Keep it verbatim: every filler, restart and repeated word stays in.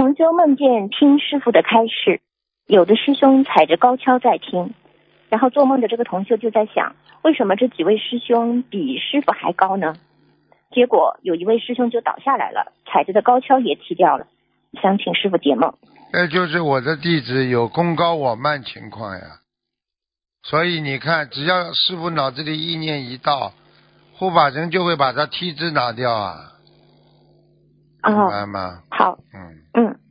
同修梦见听师傅的开示，有的师兄踩着高跷在听，然后做梦的这个同修就在想，为什么这几位师兄比师傅还高呢？结果有一位师兄就倒下来了，踩着的高跷也踢掉了，想请师傅解梦。 这就是我的弟子有功高我慢情况呀。所以你看，只要师傅脑子里意念一到，护法神就会把他梯子拿掉啊，明白吗？ 哦，好， 嗯嗯，